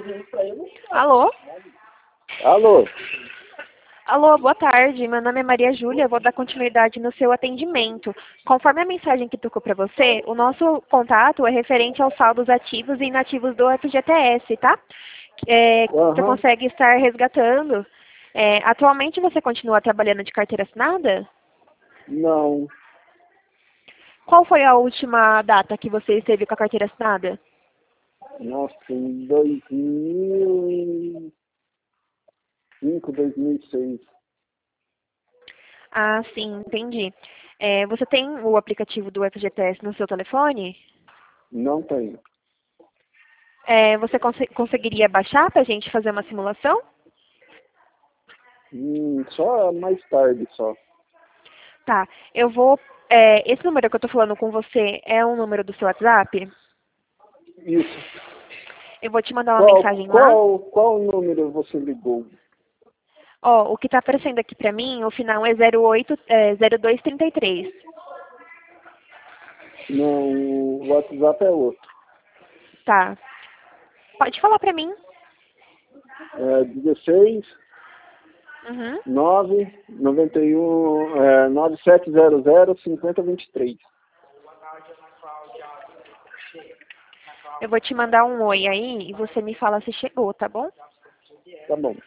Alô? Alô? Alô, boa tarde. Meu nome é Maria Júlia. Eu vou dar continuidade no seu atendimento. Conforme a mensagem que tocou para você, o nosso contato é referente aos saldos ativos e inativos do FGTS, tá? Você Aham. consegue estar resgatando. Atualmente você continua trabalhando de carteira assinada? Não. Qual foi a última data que você esteve com a carteira assinada? Nossa, em 2005, 2006. Ah, sim, entendi. Você tem o aplicativo do FGTS no seu telefone? Não tenho. Você conseguiria baixar para a gente fazer uma simulação? Só mais tarde, só. Tá, eu vou. Esse número que eu tô falando com você é um número do seu WhatsApp? Isso. Eu vou te mandar uma Qual, mensagem lá. qual, qual número você ligou? Ó, o que tá aparecendo aqui pra mim, o final é 0233. Não, o WhatsApp é outro. Tá. Pode falar pra mim. É 16 Uhum. 9700 5023. Eu vou te mandar um oi aí e você me fala se chegou, tá bom? Tá bom.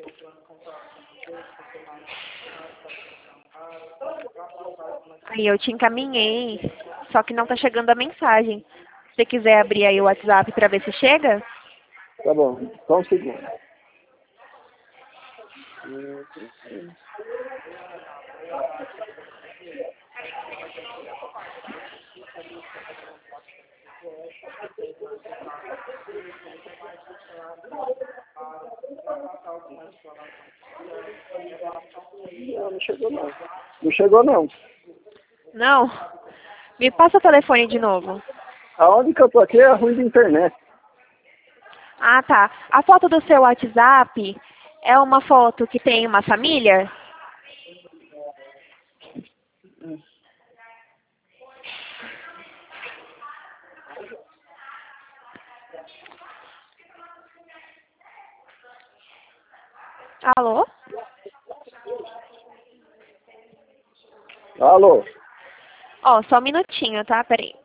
Aí eu te encaminhei, só que não tá chegando a mensagem. Se você quiser abrir aí o WhatsApp pra ver se chega. Tá bom. Só um segundo. Não chegou não. Não chegou não. Não? Me passa o telefone de novo. Aonde que eu tô aqui é ruim de internet. Ah, tá. A foto do seu WhatsApp é uma foto que tem uma família? Alô? Alô? Ó, só um minutinho, tá? Peraí.